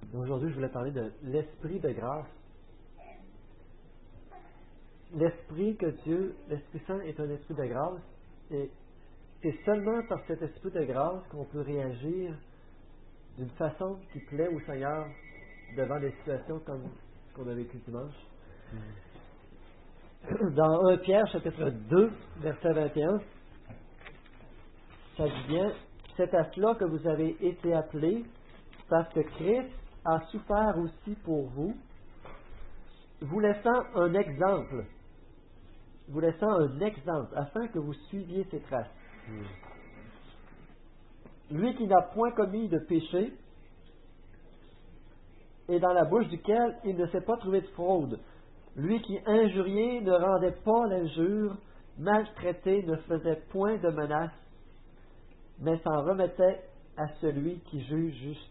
Aujourd'hui, je voulais parler de l'esprit de grâce. L'esprit que Dieu, l'Esprit Saint est un esprit de grâce, et c'est seulement par cet esprit de grâce qu'on peut réagir d'une façon qui plaît au Seigneur devant des situations comme ce qu'on a vécu dimanche. Dans 1 Pierre, chapitre 2, verset 21, ça dit bien, « C'est à cela que vous avez été appelés, parce que Christ a souffert aussi pour vous, vous laissant un exemple, afin que vous suiviez ses traces. Lui qui n'a point commis de péché, et dans la bouche duquel il ne s'est pas trouvé de fraude. Lui qui injurié ne rendait pas l'injure, maltraité ne faisait point de menace, mais s'en remettait à celui qui juge justement. »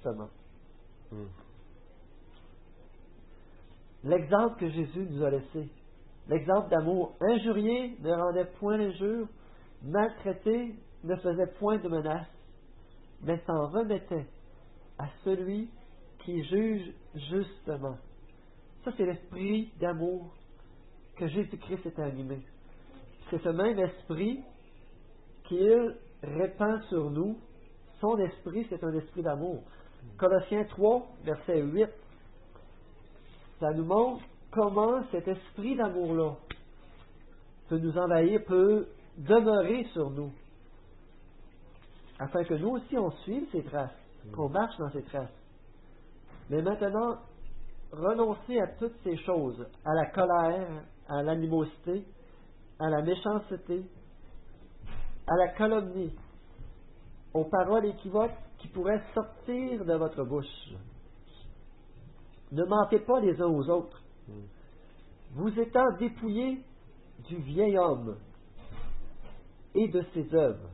L'exemple que Jésus nous a laissé, l'exemple d'amour, injurié ne rendait point l'injure, maltraité ne faisait point de menace, mais s'en remettait à celui qui juge justement. Ça, c'est l'esprit d'amour que Jésus-Christ est animé. C'est ce même esprit qu'il répand sur nous. Son esprit, c'est un esprit d'amour. Colossiens 3, verset 8, ça nous montre comment cet esprit d'amour-là peut nous envahir, peut demeurer sur nous, afin que nous aussi on suive ses traces, qu'on marche dans ses traces. Mais maintenant, renoncer à toutes ces choses, à la colère, à l'animosité, à la méchanceté, à la calomnie, aux paroles équivoques qui pourraient sortir de votre bouche. Ne mentez pas les uns aux autres. Vous étant dépouillés du vieil homme et de ses œuvres,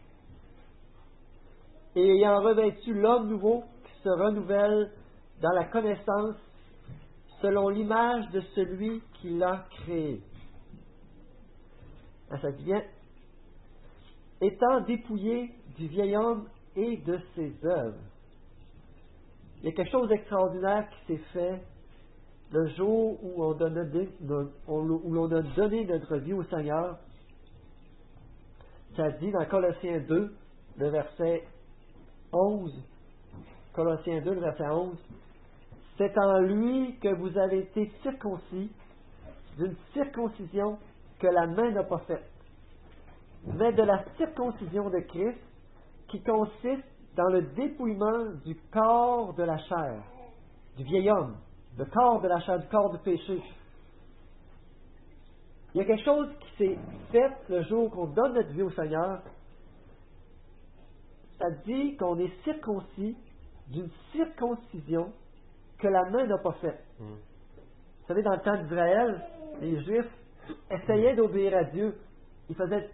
et ayant revêtu l'homme nouveau qui se renouvelle dans la connaissance selon l'image de celui qui l'a créé. Ça dit bien, étant dépouillé du vieil homme et de ses œuvres. Il y a quelque chose d'extraordinaire qui s'est fait le jour où l'on a donné notre vie au Seigneur. Ça dit dans Colossiens 2, le verset 11, Colossiens 2, le verset 11, « C'est en lui que vous avez été circoncis d'une circoncision que la main n'a pas faite, mais de la circoncision de Christ qui consiste dans le dépouillement du corps de la chair, du vieil homme, le corps de la chair, du corps du péché. » Il y a quelque chose qui s'est fait le jour qu'on donne notre vie au Seigneur. Ça dit qu'on est circoncis d'une circoncision que la main n'a pas faite. Vous savez, dans le temps d'Israël, les Juifs essayaient d'obéir à Dieu. Ils faisaient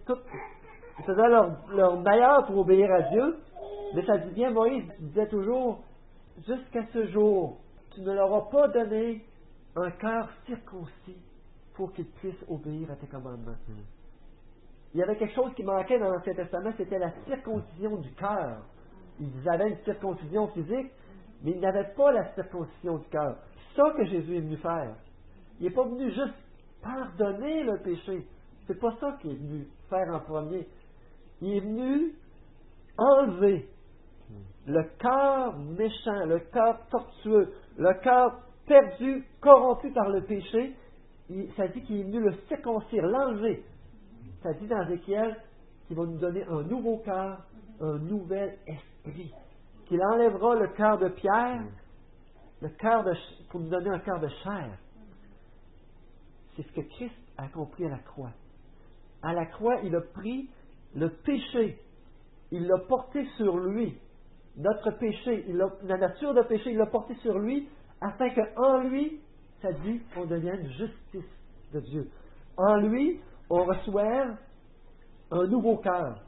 leur meilleur pour obéir à Dieu. Mais ça dit bien, Moïse disait toujours, jusqu'à ce jour, tu ne leur as pas donné un cœur circoncis pour qu'ils puissent obéir à tes commandements. Il y avait quelque chose qui manquait dans l'Ancien Testament, c'était la circoncision du cœur. Ils avaient une circoncision physique, mais ils n'avaient pas la circoncision du cœur. C'est ça que Jésus est venu faire. Il n'est pas venu juste pardonner le péché. C'est pas ça qu'il est venu faire en premier. Il est venu enlever le cœur méchant, le cœur tortueux, le cœur perdu, corrompu par le péché. Ça dit qu'il est venu le circoncire, l'enlever. Ça dit dans Ézéchiel qu'il va nous donner un nouveau cœur, un nouvel esprit. Qu'il enlèvera le cœur de pierre, pour nous donner un cœur de chair. C'est ce que Christ a accompli à la croix. À la croix, il a pris le péché, il l'a porté sur lui. Notre péché, la nature de péché, il l'a porté sur lui, afin qu'en lui, ça dit qu'on devienne justice de Dieu. En lui, on reçoit un nouveau cœur,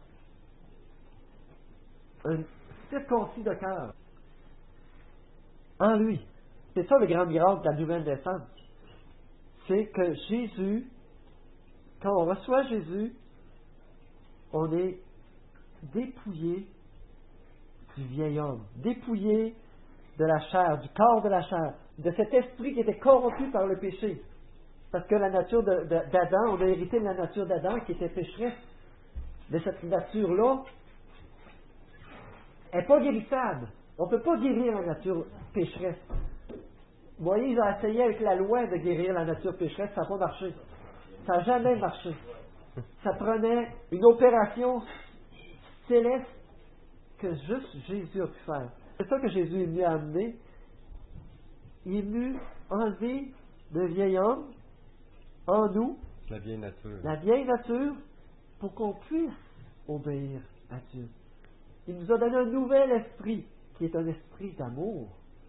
un circoncis de cœur. En lui. C'est ça le grand miracle de la nouvelle naissance. C'est que Jésus, quand on reçoit Jésus, on est dépouillé du vieil homme, dépouillé de la chair, du corps de la chair, de cet esprit qui était corrompu par le péché. Parce que la nature d'Adam, on a hérité de la nature d'Adam qui était pécheresse. Mais cette nature-là n'est pas guérissable. On ne peut pas guérir la nature pécheresse. Moïse a essayé avec la loi de guérir la nature pécheresse, ça n'a pas marché. Ça n'a jamais marché. Ça prenait une opération céleste que juste Jésus a pu faire. C'est ça que Jésus est venu amener. Il est venu enlever le vieil homme en nous, La vieille nature, pour qu'on puisse obéir à Dieu. Il nous a donné un nouvel esprit, qui est un esprit d'amour.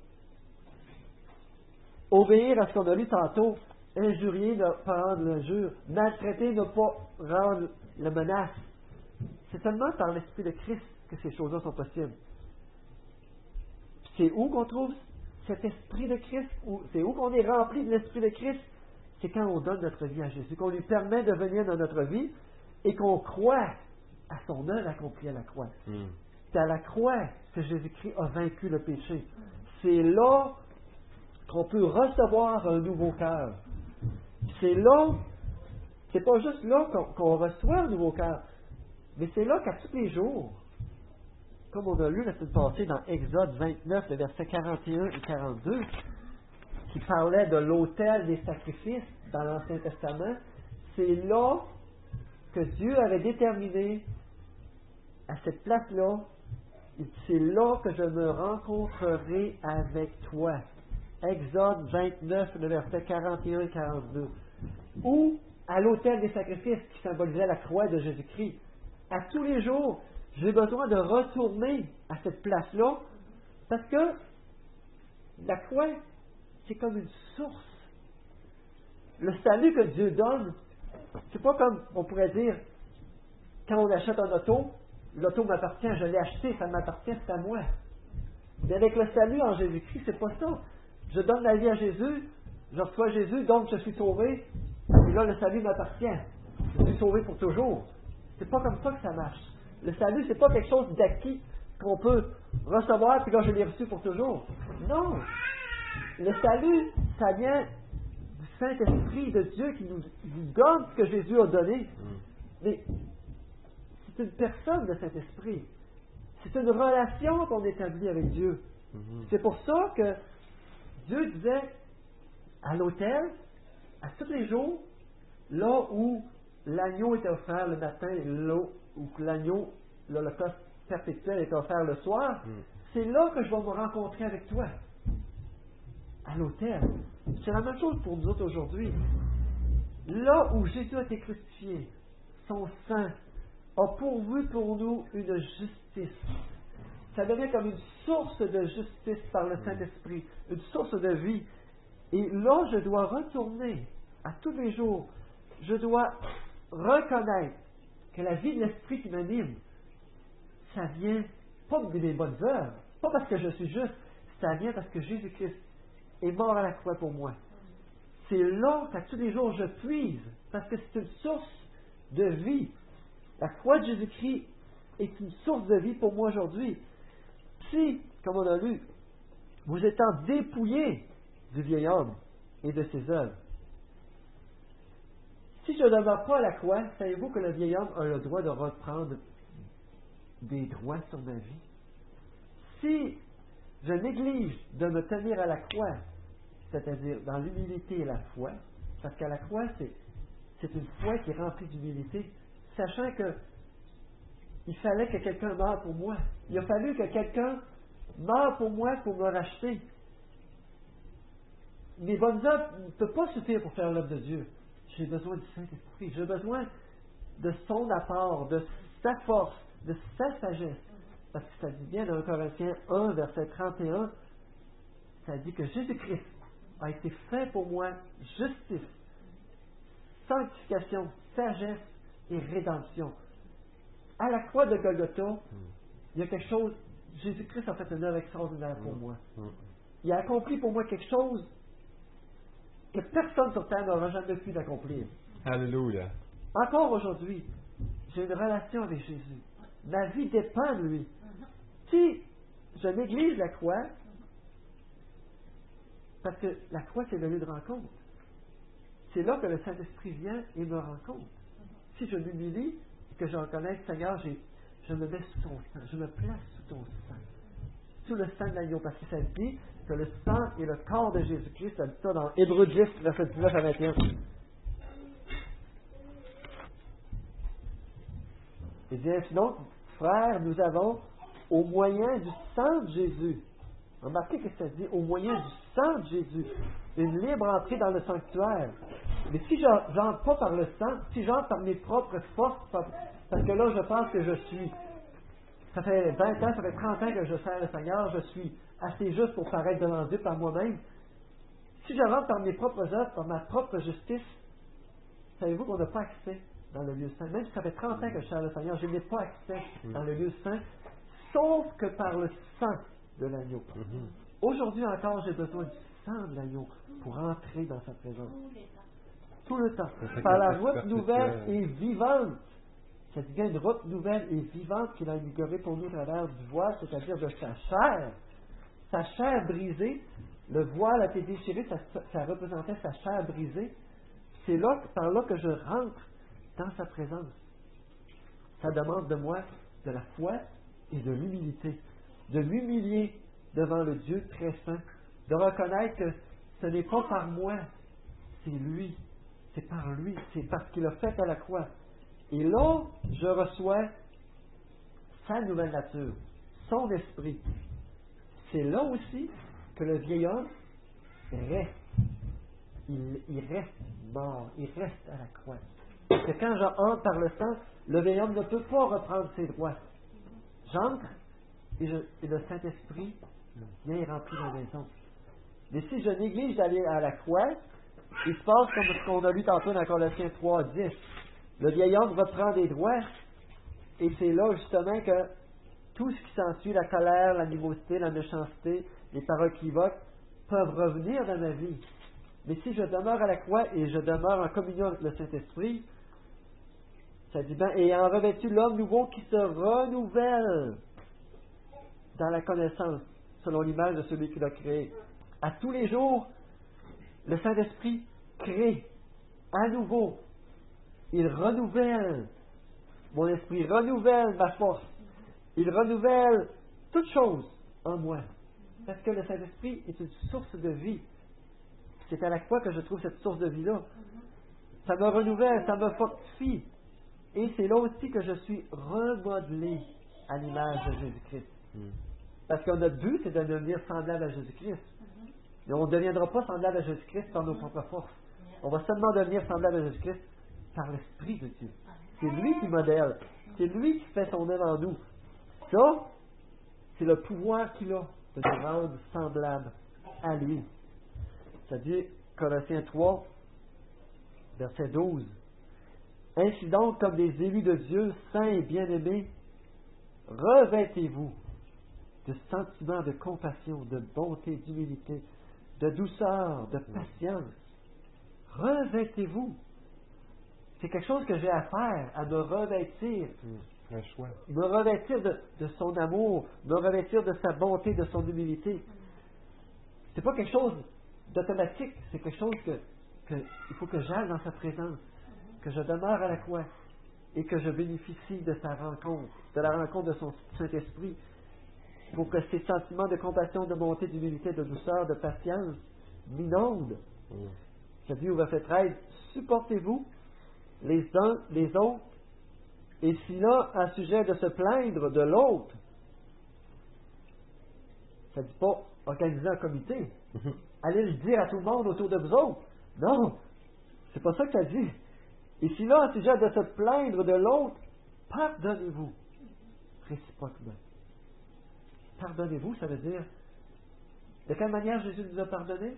Obéir à ce qu'on a lu tantôt, injurier, ne pas rendre l'injure, maltraiter, ne pas rendre la menace. C'est seulement par l'esprit de Christ que ces choses-là sont possibles. C'est où qu'on trouve cet esprit de Christ? C'est où qu'on est rempli de l'esprit de Christ? C'est quand on donne notre vie à Jésus, qu'on lui permet de venir dans notre vie et qu'on croit à son œuvre accomplie à la croix. C'est à la croix que Jésus-Christ a vaincu le péché. C'est là qu'on peut recevoir un nouveau cœur. C'est là, c'est pas juste là qu'on reçoit un nouveau cœur, mais c'est là qu'à tous les jours, comme on a lu la semaine passée dans Exode 29, le verset 41 et 42, qui parlait de l'autel des sacrifices dans l'Ancien Testament, c'est là que Dieu avait déterminé, à cette place-là, c'est là que je me rencontrerai avec toi. Exode 29, le verset 41 et 42. Ou à l'autel des sacrifices qui symbolisait la croix de Jésus-Christ. À tous les jours, j'ai besoin de retourner à cette place-là parce que la croix, c'est comme une source. Le salut que Dieu donne, c'est pas comme on pourrait dire quand on achète un auto, l'auto m'appartient, je l'ai acheté, ça m'appartient, c'est à moi. Mais avec le salut en Jésus-Christ, c'est pas ça. Je donne la vie à Jésus, je reçois Jésus, donc je suis sauvé, et là le salut m'appartient. Je suis sauvé pour toujours. C'est pas comme ça que ça marche. Le salut, c'est pas quelque chose d'acquis qu'on peut recevoir, puis là je l'ai reçu pour toujours. Non! Le salut, ça vient du Saint-Esprit de Dieu qui nous donne ce que Jésus a donné. Mais c'est une personne, le Saint-Esprit. C'est une relation qu'on établit avec Dieu. C'est pour ça que Dieu disait à l'autel, à tous les jours, là où l'agneau était offert le matin et là où l'agneau, l'holocauste perpétuel est offert le soir, c'est là que je vais me rencontrer avec toi. À l'autel. C'est la même chose pour nous autres aujourd'hui. Là où Jésus a été crucifié, son sang a pourvu pour nous une justice. Ça devient comme une source de justice par le Saint-Esprit, une source de vie. Et là, je dois retourner à tous les jours. Je dois reconnaître que la vie de l'Esprit qui m'anime, ça vient pas de mes bonnes œuvres, pas parce que je suis juste, ça vient parce que Jésus-Christ est mort à la croix pour moi. C'est là qu'à tous les jours je puise, parce que c'est une source de vie. La croix de Jésus-Christ est une source de vie pour moi aujourd'hui. Si, comme on a lu, vous étant dépouillés du vieil homme et de ses œuvres, si je ne demeure pas à la croix, savez-vous que le vieil homme a le droit de reprendre des droits sur ma vie? Si je néglige de me tenir à la croix, c'est-à-dire dans l'humilité et la foi, parce qu'à la croix, c'est une foi qui est remplie d'humilité, sachant que il fallait que quelqu'un meure pour moi. Il a fallu que quelqu'un meure pour moi pour me racheter. Mes bonnes œuvres ne peuvent pas suffire pour faire l'œuvre de Dieu. J'ai besoin du Saint-Esprit. J'ai besoin de son apport, de sa force, de sa sagesse. Parce que ça dit bien dans 1 Corinthiens 1, verset 31, ça dit que Jésus-Christ a été fait pour moi justice, sanctification, sagesse et rédemption. À la croix de Golgotha, il y a quelque chose, Jésus-Christ a fait une œuvre extraordinaire pour moi. Il a accompli pour moi quelque chose que personne sur terre n'aura jamais pu d'accomplir. Alléluia. Encore aujourd'hui, j'ai une relation avec Jésus. Ma vie dépend de lui. Si je néglige la croix, Parce que la croix, c'est le lieu de rencontre. C'est là que le Saint-Esprit vient et me rencontre. Si je m'humilie et que je reconnais, Seigneur, je me mets sous ton sang, je me place sous ton sang, sous le sang de l'agneau, parce que ça dit que le sang est le corps de Jésus-Christ, ça dit ça dans Hébreux 10, verset 19 à 21. Et bien, sinon, frères, nous avons, au moyen du sang de Jésus, remarquez que ça dit, au moyen du sang de Jésus, une libre entrée dans le sanctuaire. Mais si je n'entre pas par le sang, si j'entre par mes propres forces, parce que là, je pense que je suis, ça fait 20 ans, ça fait 30 ans que je sers le Seigneur, je suis assez juste pour paraître devant Dieu par moi-même. Si je rentre par mes propres œuvres, par ma propre justice, savez-vous qu'on n'a pas accès dans le lieu saint. Même si ça fait 30 ans que je sers le Seigneur, je n'ai pas accès dans le lieu saint, sauf que par le sang de l'agneau. Aujourd'hui encore, j'ai besoin du sang de l'agneau pour entrer dans sa présence. Tout le temps. Par la route nouvelle et vivante. Ça dit bien une route nouvelle et vivante qu'il a inaugurée pour nous à travers du voile, c'est-à-dire de sa chair. Sa chair brisée, le voile a été déchiré, ça représentait sa chair brisée. C'est là, par là que je rentre dans sa présence. Ça demande de moi de la foi et de l'humilité. De m'humilier devant le Dieu très saint. De reconnaître que ce n'est pas par moi, c'est lui. C'est par lui. C'est parce qu'il a fait à la croix. Et là, je reçois sa nouvelle nature, son esprit. C'est là aussi que le vieil homme reste. Il reste mort. Il reste à la croix. Parce que quand j'entre par le sang, le vieil homme ne peut pas reprendre ses droits. J'entre et le Saint-Esprit vient remplir la maison. Mais si je néglige d'aller à la croix, il se passe comme ce qu'on a lu tantôt dans Colossiens 3:10. Le vieil homme reprend des droits, et c'est là justement que tout ce qui s'ensuit, la colère, l'animosité, la méchanceté, les paroles équivoques, peuvent revenir dans ma vie. Mais si je demeure à la croix et je demeure en communion avec le Saint-Esprit, ça dit bien, ayant revêtu l'homme nouveau qui se renouvelle dans la connaissance, selon l'image de celui qui l'a créé. À tous les jours, le Saint-Esprit crée à nouveau. Il renouvelle. Mon esprit renouvelle ma force. Il renouvelle toutes choses en moi. Parce que le Saint-Esprit est une source de vie. C'est à la croix que je trouve cette source de vie-là. Ça me renouvelle, ça me fortifie. Et c'est là aussi que je suis remodelé à l'image de Jésus-Christ. Parce que notre but, c'est de devenir semblable à Jésus-Christ. Mais on ne deviendra pas semblable à Jésus-Christ par nos propres forces. On va seulement devenir semblable à Jésus-Christ par l'Esprit de Dieu. C'est lui qui modèle. C'est lui qui fait son œuvre en nous. Ça, c'est le pouvoir qu'il a de nous rendre semblables à lui. Ça dit, Colossiens 3, verset 12. Ainsi donc, comme des élus de Dieu, saints et bien-aimés, revêtez-vous de sentiments de compassion, de bonté, d'humilité, de douceur, de patience. Revêtez-vous. C'est quelque chose que j'ai à faire, à me revêtir. Un choix. Me revêtir de son amour, me revêtir de sa bonté, de son humilité. C'est pas quelque chose d'automatique, c'est quelque chose que il faut que j'aille dans sa présence, que je demeure à la croix et que je bénéficie de sa rencontre, de la rencontre de son Saint-Esprit, pour que ces sentiments de compassion, de bonté, d'humilité, de douceur, de patience m'inondent. Ça dit au verset 13, supportez-vous les uns les autres, et s'il y a un sujet de se plaindre de l'autre, ça ne dit pas organiser un comité, allez le dire à tout le monde autour de vous autres. Non, c'est pas ça que ça dit. Et s'il y a un sujet de se plaindre de l'autre, pardonnez-vous réciproquement. Pardonnez-vous, ça veut dire, de quelle manière Jésus nous a pardonné?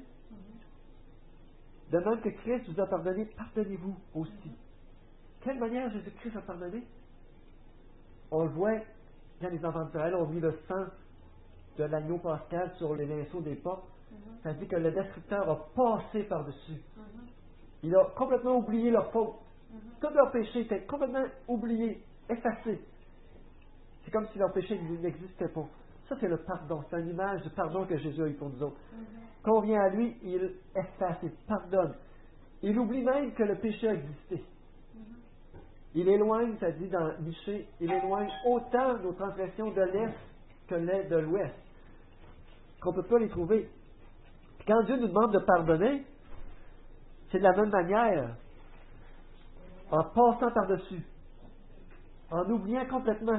De même que Christ vous a pardonné, pardonnez-vous aussi. Quelle manière Jésus-Christ a pardonné? On le voit quand les enfants d'Israël ont mis le sang de l'agneau pascal sur les linceaux des portes. Ça dit que le destructeur a passé par-dessus. Il a complètement oublié leur faute. Tout leur péché était complètement oublié, effacé. C'est comme si leur péché n'existait pas. Ça, c'est le pardon. C'est une image du pardon que Jésus a eu pour nous autres. Quand on vient à lui, il efface, il pardonne. Il oublie même que le péché a existé. Il éloigne, ça dit dans Michée, il éloigne autant nos transgressions de l'Est que de l'Ouest. Qu'on ne peut pas les trouver. Puis quand Dieu nous demande de pardonner, c'est de la même manière. En passant par-dessus. En oubliant complètement.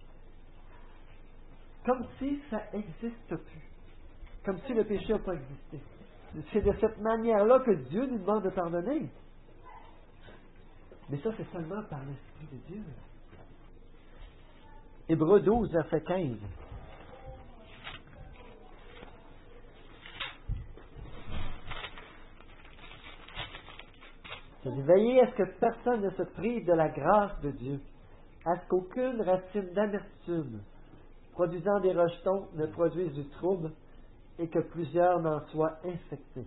Comme si ça n'existe plus. Comme si le péché n'a pas existé. C'est de cette manière-là que Dieu nous demande de pardonner. Mais ça, c'est seulement par l'Esprit de Dieu. Hébreux 12, verset 15. Ça dit, veillez à ce que personne ne se prive de la grâce de Dieu, à ce qu'aucune racine d'amertume produisant des rejetons ne produise du trouble et que plusieurs n'en soient infectés.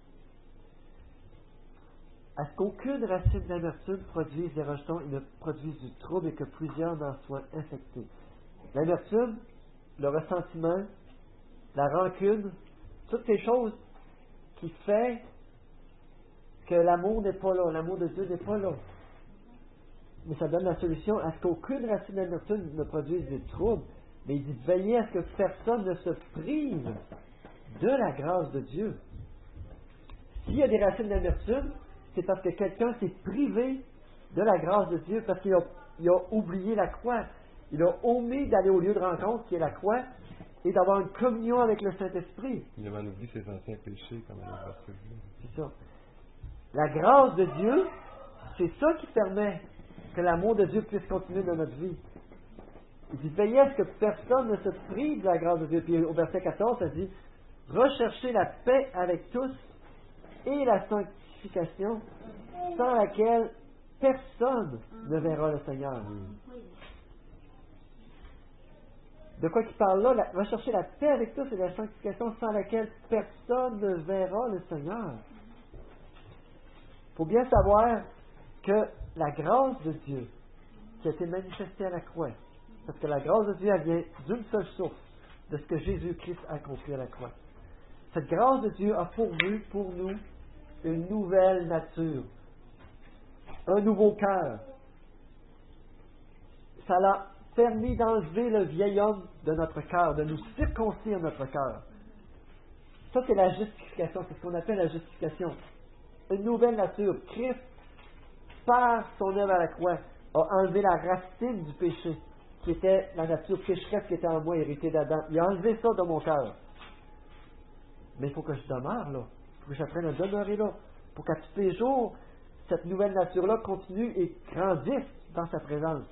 À ce qu'aucune racine d'amertume produise des rejetons et ne produise du trouble et que plusieurs n'en soient infectés. L'amertume, le ressentiment, la rancune, toutes ces choses qui font que l'amour n'est pas là, l'amour de Dieu n'est pas là. Mais ça donne la solution à ce qu'aucune racine d'amertume ne produise du trouble. Mais il dit, veillez à ce que personne ne se prive de la grâce de Dieu. S'il y a des racines d'amertume, c'est parce que quelqu'un s'est privé de la grâce de Dieu, parce qu'il a oublié la croix. Il a omis d'aller au lieu de rencontre, qui est la croix, et d'avoir une communion avec le Saint-Esprit. Il a oublié ses anciens péchés, comme on a vu. C'est ça. La grâce de Dieu, c'est ça qui permet que l'amour de Dieu puisse continuer dans notre vie. Il dit, veillez à ce que personne ne se prive de la grâce de Dieu. Puis au verset 14, ça dit, recherchez la paix avec tous et la sanctification, sans laquelle personne ne verra le Seigneur. De quoi il parle là? Rechercher la paix avec tous et la sanctification, sans laquelle personne ne verra le Seigneur. Il faut bien savoir que la grâce de Dieu qui a été manifestée à la croix, parce que la grâce de Dieu, elle vient d'une seule source, de ce que Jésus-Christ a accompli à la croix. Cette grâce de Dieu a pourvu pour nous une nouvelle nature, un nouveau cœur. Ça l'a permis d'enlever le vieil homme de notre cœur, de nous circoncire notre cœur. Ça, c'est la justification, c'est ce qu'on appelle la justification. Une nouvelle nature. Christ, par son œuvre à la croix, a enlevé la racine du péché, qui était la nature pécheresse qui était en moi, héritée d'Adam. Il a enlevé ça de mon cœur. Mais il faut que je demeure là. Il faut que j'apprenne à demeurer là. Pour qu'à tous les jours, cette nouvelle nature-là continue et grandisse dans sa présence.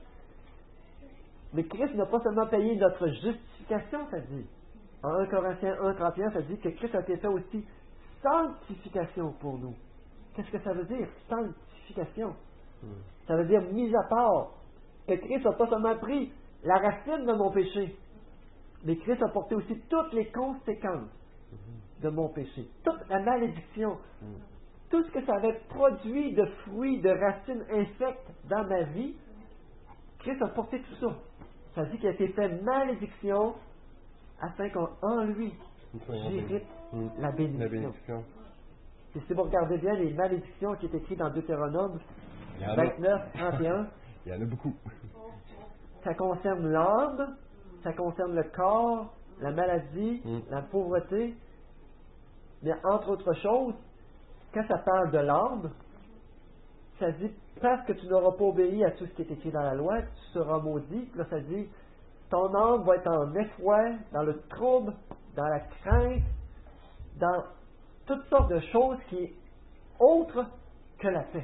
Mais Christ n'a pas seulement payé notre justification, ça dit. En 1 Corinthiens 1,31, ça dit que Christ a été fait aussi sanctification pour nous. Qu'est-ce que ça veut dire, sanctification? Ça veut dire mise à part. Que Christ n'a pas seulement pris la racine de mon péché, mais Christ a porté aussi toutes les conséquences de mon péché. Toute la malédiction. Tout ce que ça avait produit de fruits, de racines infectes dans ma vie, Christ a porté tout ça. Ça dit qu'il a été fait malédiction afin qu'en lui, j'hérite la bénédiction. Et si vous regardez bien les malédictions qui est écrites dans Deutéronome 29, 31, il y en a beaucoup. Ça concerne l'âme, ça concerne le corps, la maladie, la pauvreté. Mais entre autres choses, quand ça parle de l'âme, ça dit, parce que tu n'auras pas obéi à tout ce qui est écrit dans la loi, tu seras maudit. Puis là, ça dit, ton âme va être en effroi, dans le trouble, dans la crainte, dans toutes sortes de choses qui est autre que la paix.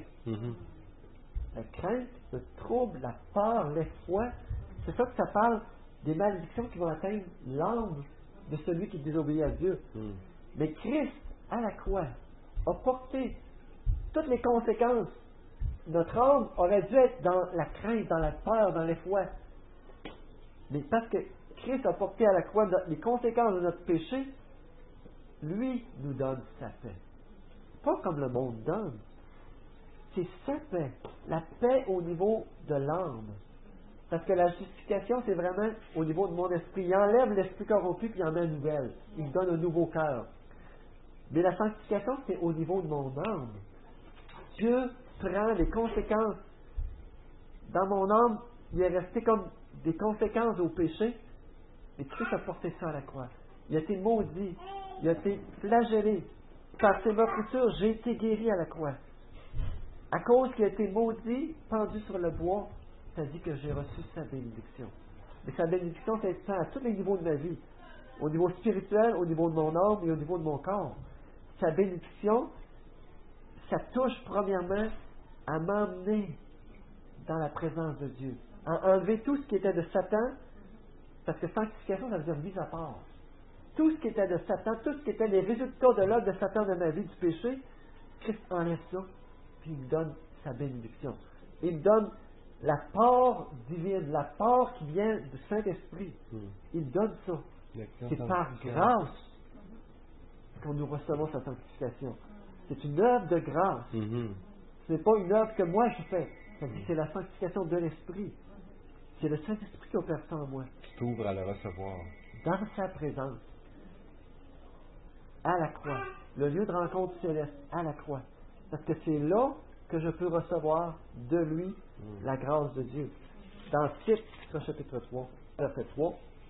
La crainte, le trouble, la peur, l'effroi, c'est ça que ça parle des malédictions qui vont atteindre l'âme de celui qui désobéit à Dieu. Mais Christ, à la croix, a porté toutes les conséquences. Notre âme aurait dû être dans la crainte, dans la peur, dans l'effroi. Mais parce que Christ a porté à la croix les conséquences de notre péché, lui nous donne sa paix. Pas comme le monde donne. C'est sa paix. La paix au niveau de l'âme. Parce que la justification, c'est vraiment au niveau de mon esprit. Il enlève l'esprit corrompu puis il en met une nouvelle. Il me donne un nouveau cœur. Mais la sanctification, c'est au niveau de mon âme. Dieu prend les conséquences. Dans mon âme, il est resté comme des conséquences au péché. Et Christ a porté ça à la croix. Il a été maudit. Il a été flagellé. Par ses meurtrissures, j'ai été guéri à la croix. À cause qu'il a été maudit, pendu sur le bois, ça dit que j'ai reçu sa bénédiction. Mais sa bénédiction, ça s'étend à tous les niveaux de ma vie. Au niveau spirituel, au niveau de mon âme et au niveau de mon corps. Sa bénédiction, ça touche premièrement à m'emmener dans la présence de Dieu. À enlever tout ce qui était de Satan, parce que sanctification, ça veut dire mise à part. Tout ce qui était de Satan, tout ce qui était les résultats de l'œuvre de Satan de ma vie, du péché, Christ enlève ça, puis il me donne sa bénédiction. Il me donne la part divine, la part qui vient du Saint-Esprit. Il donne ça. C'est par grâce que nous recevons sa sanctification. C'est une œuvre de grâce. Ce n'est pas une œuvre que moi je fais. C'est la sanctification de l'Esprit. C'est le Saint-Esprit qui opère ça en moi. Tu t'ouvres à le recevoir. Dans sa présence. À la croix. Le lieu de rencontre céleste. À la croix. Parce que c'est là que je peux recevoir de lui la grâce de Dieu. Dans Tite, chapitre 3, verset 3,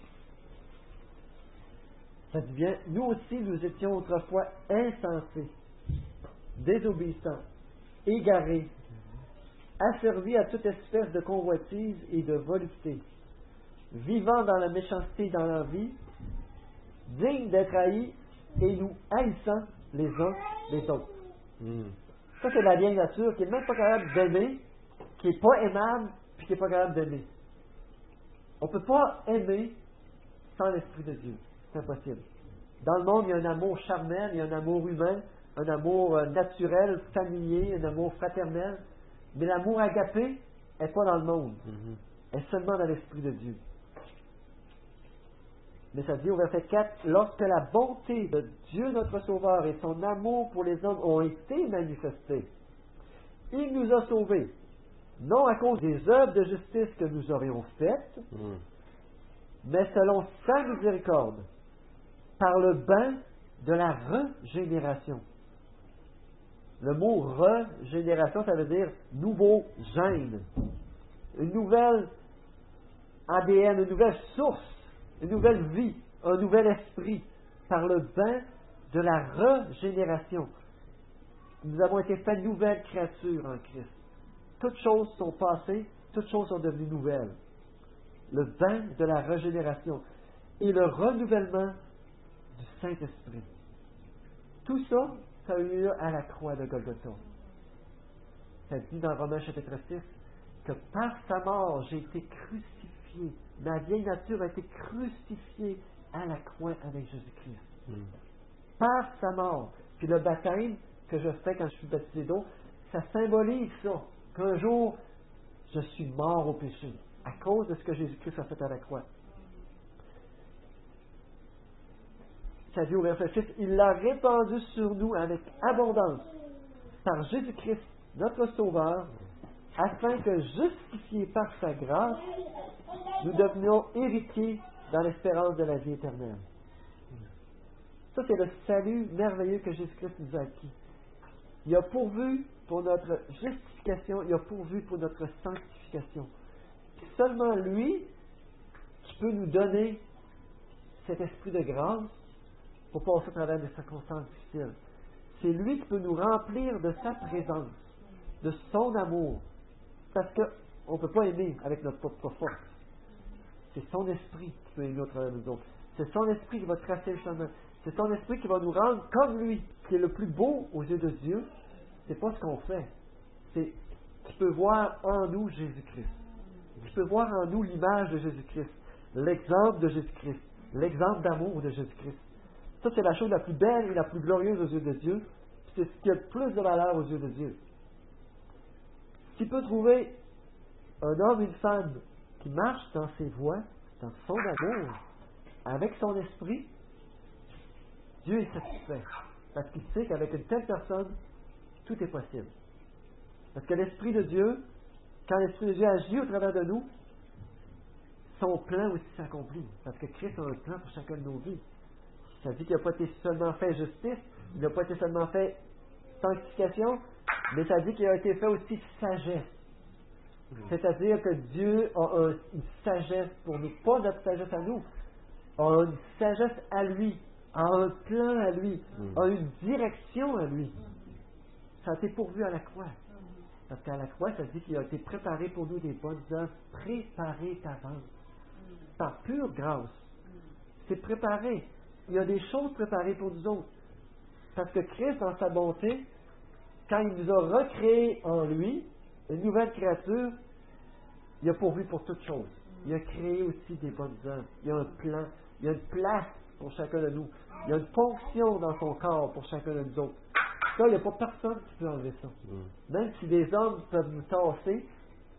ça dit bien, nous aussi nous étions autrefois insensés, désobéissants, égarés, asservis à toute espèce de convoitise et de volupté, vivant dans la méchanceté et dans l'envie, dignes d'être haïs et nous haïssant les uns les autres. Ça, c'est la vieille nature qui n'est même pas capable d'aimer, qui n'est pas aimable, puis qui n'est pas capable d'aimer. On ne peut pas aimer sans l'Esprit de Dieu. C'est impossible. Dans le monde, il y a un amour charnel, il y a un amour humain, un amour naturel, familier, un amour fraternel. Mais l'amour agapé n'est pas dans le monde. Elle est seulement dans l'Esprit de Dieu. Mais ça dit au verset 4, lorsque la bonté de Dieu notre Sauveur et son amour pour les hommes ont été manifestés, il nous a sauvés, non à cause des œuvres de justice que nous aurions faites, mais selon sa miséricorde, par le bain de la régénération. Le mot régénération, ça veut dire nouveau gène, une nouvelle ADN, une nouvelle source, une nouvelle vie, un nouvel esprit, par le bain de la régénération. Nous avons été faits nouvelles créatures en Christ. Toutes choses sont passées, toutes choses sont devenues nouvelles. Le bain de la régénération et le renouvellement du Saint-Esprit. Tout ça, ça a eu lieu à la croix de Golgotha. Ça dit dans Romains chapitre 6 que par sa mort, j'ai été crucifié. Ma vieille nature a été crucifiée à la croix avec Jésus-Christ. Par sa mort. Puis le baptême que je fais quand je suis baptisé d'eau, ça symbolise ça. Qu'un jour, je suis mort au péché. À cause de ce que Jésus-Christ a fait à la croix. Ça dit au verset 6, il l'a répandu sur nous avec abondance par Jésus-Christ, notre Sauveur, afin que, justifiés par sa grâce, nous devenions héritiers dans l'espérance de la vie éternelle. Ça, c'est le salut merveilleux que Jésus-Christ nous a acquis. Il a pourvu pour notre justification, il a pourvu pour notre sanctification. Seulement lui qui peut nous donner cet esprit de grâce pour passer à travers des circonstances difficiles. C'est lui qui peut nous remplir de sa présence, de son amour. Parce qu'on ne peut pas aimer avec notre propre force. C'est son esprit qui peut aimer au travers de nous autres. C'est son esprit qui va tracer le chemin. C'est son esprit qui va nous rendre comme lui. Ce qui est le plus beau aux yeux de Dieu, c'est pas ce qu'on fait. C'est qu'il peut voir en nous Jésus-Christ. Il peut voir en nous l'image de Jésus-Christ, l'exemple de Jésus-Christ, l'exemple d'amour de Jésus-Christ. Ça, c'est la chose la plus belle et la plus glorieuse aux yeux de Dieu. C'est ce qui a le plus de valeur aux yeux de Dieu. S'il peut trouver un homme et une femme qui marchent dans ses voies, dans son amour, avec son esprit, Dieu est satisfait. Parce qu'il sait qu'avec une telle personne, tout est possible. Parce que l'Esprit de Dieu, quand l'Esprit de Dieu agit au travers de nous, son plan aussi s'accomplit. Parce que Christ a un plan pour chacun de nos vies. Ça dit qu'il n'a pas été seulement fait justice, il n'a pas été seulement fait sanctification, mais ça dit qu'il a été fait aussi sagesse. C'est-à-dire que Dieu a une sagesse pour nous, pas notre sagesse à nous, a une sagesse à lui, a un plan à lui, a une direction à lui. Ça a été pourvu à la croix. Parce qu'à la croix, ça dit qu'il a été préparé pour nous des bonnes œuvres, préparées d'avance, par pure grâce. C'est préparé. Il y a des choses préparées pour nous autres. Parce que Christ, dans sa bonté, quand il nous a recréés en lui, une nouvelle créature, il a pourvu pour toutes choses. Il a créé aussi des bonnes œuvres. Il y a un plan, il y a une place pour chacun de nous. Il y a une fonction dans son corps pour chacun de nous autres. Ça, il n'y a pas personne qui peut enlever ça. Même si des hommes peuvent nous tasser,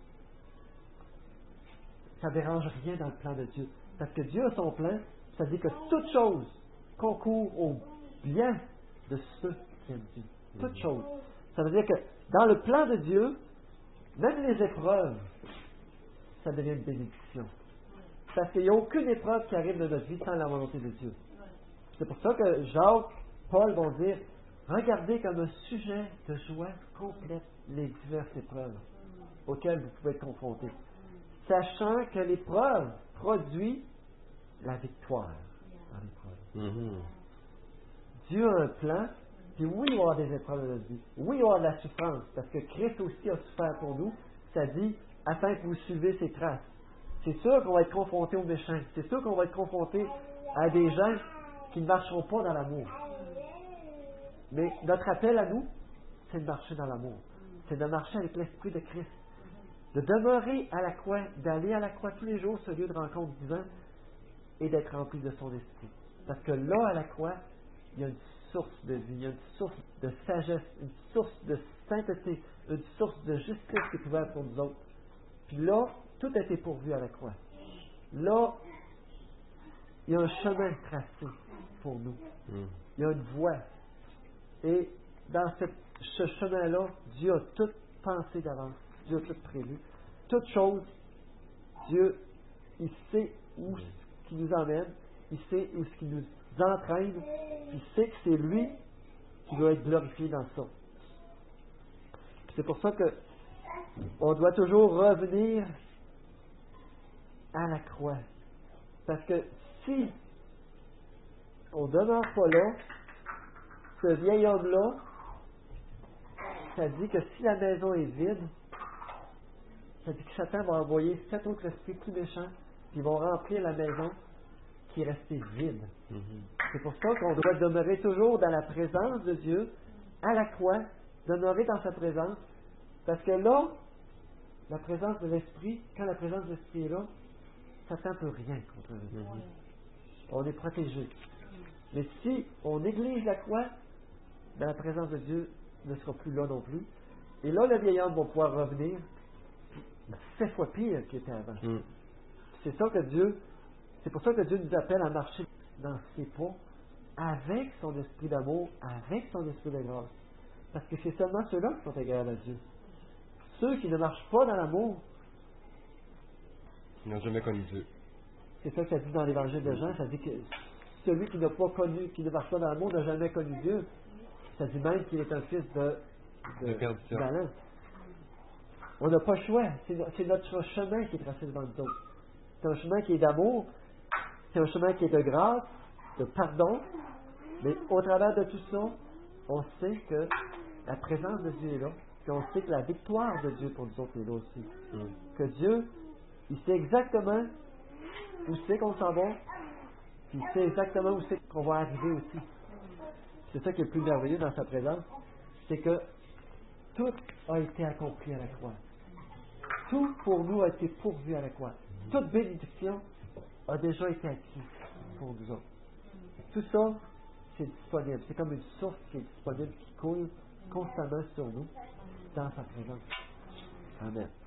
ça ne dérange rien dans le plan de Dieu. Parce que Dieu a son plan, ça dit que toute chose concourt au bien de ceux qui aiment Dieu. Toute chose. Ça veut dire que dans le plan de Dieu, même les épreuves, ça devient une bénédiction. Parce qu'il n'y a aucune épreuve qui arrive dans notre vie sans la volonté de Dieu. C'est pour ça que Jacques, Paul vont dire, regardez comme un sujet de joie complète les diverses épreuves auxquelles vous pouvez être confrontés. Sachant que l'épreuve produit la victoire dans l'épreuve. Dieu a un plan, puis oui, il va y avoir des épreuves dans notre vie. Oui, il va y avoir de la souffrance, parce que Christ aussi a souffert pour nous. Ça dit, afin que vous suivez ses traces. C'est sûr qu'on va être confronté aux méchants. C'est sûr qu'on va être confronté à des gens qui ne marcheront pas dans l'amour. Mais notre appel à nous, c'est de marcher dans l'amour. C'est de marcher avec l'Esprit de Christ. De demeurer à la croix, d'aller à la croix tous les jours, ce lieu de rencontre divin, et d'être rempli de son esprit. Parce que là, à la croix, il y a une source de vie, il y a une source de sagesse, une source de sainteté, une source de justice qui est ouverte pour nous autres. Puis là, tout a été pourvu à la croix. Là, il y a un chemin tracé pour nous. Il y a une voie. Et dans ce chemin-là, Dieu a tout pensé d'avance. Dieu a tout prévu. Toute chose, Dieu, il sait où ce qui nous emmène, il sait où ce qui nous entraîne, il sait que c'est lui qui doit être glorifié dans ça. C'est pour ça que on doit toujours revenir à la croix. Parce que si on ne demeure pas là, ce vieil homme-là, ça dit que si la maison est vide, ça dit que Satan va envoyer 7 autres esprits plus méchants, qui vont remplir la maison qui est restée vide. C'est pour ça qu'on doit demeurer toujours dans la présence de Dieu, à la croix, demeurer dans sa présence, parce que là, la présence de l'Esprit, quand la présence de l'Esprit est là, Satan ne peut rien contre nous. On est protégé. Mais si on néglige la croix, la présence de Dieu ne sera plus là non plus. Et là, le vieil homme va pouvoir revenir 7 fois pire qu'il était avant. C'est ça que Dieu, c'est pour ça que Dieu nous appelle à marcher dans ses pas avec son esprit d'amour, avec son esprit de grâce. Parce que c'est seulement ceux-là qui sont égaux à Dieu. Ceux qui ne marchent pas dans l'amour, ils n'ont jamais connu Dieu. C'est ça que ça dit dans l'Évangile de Jean, ça dit que celui qui n'a pas connu, qui ne marche pas dans l'amour n'a jamais connu Dieu. Ça dit même qu'il est un fils de Balaam. On n'a pas le choix. C'est notre chemin qui est tracé devant nous autres. C'est un chemin qui est d'amour, c'est un chemin qui est de grâce, de pardon, mais au travers de tout ça, on sait que la présence de Dieu est là, puis on sait que la victoire de Dieu pour nous autres est là aussi. Que Dieu, il sait exactement où c'est qu'on s'en va, puis il sait exactement où c'est qu'on va arriver aussi. C'est ça qui est le plus merveilleux dans sa présence, c'est que tout a été accompli à la croix. Tout pour nous a été pourvu à la croix. Toute bénédiction a déjà été acquise pour nous autres. Tout ça, c'est disponible. C'est comme une source qui est disponible, qui coule constamment sur nous, dans sa présence. Amen.